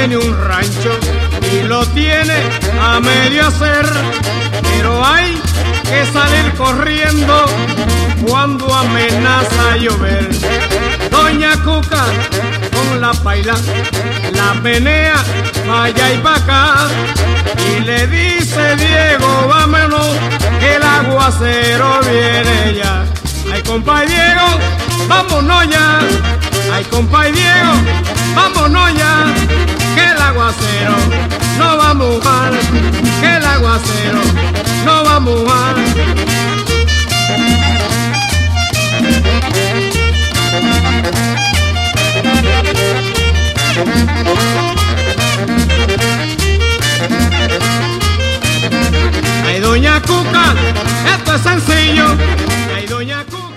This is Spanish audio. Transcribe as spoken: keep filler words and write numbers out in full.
tiene un rancho y lo tiene a medio hacer, pero hay que salir corriendo cuando amenaza llover. Doña Cuca con la paila la menea pa' allá y pa' acá y le dice: Diego, vámonos que el aguacero viene ya. Ay, compa Diego, vámonos ya. Ay, compa Diego, vámonos ya, que el aguacero no va a mojar, que el aguacero no va a mojar. Ay, doña Cuca, esto es sencillo. Ay, doña Cuca.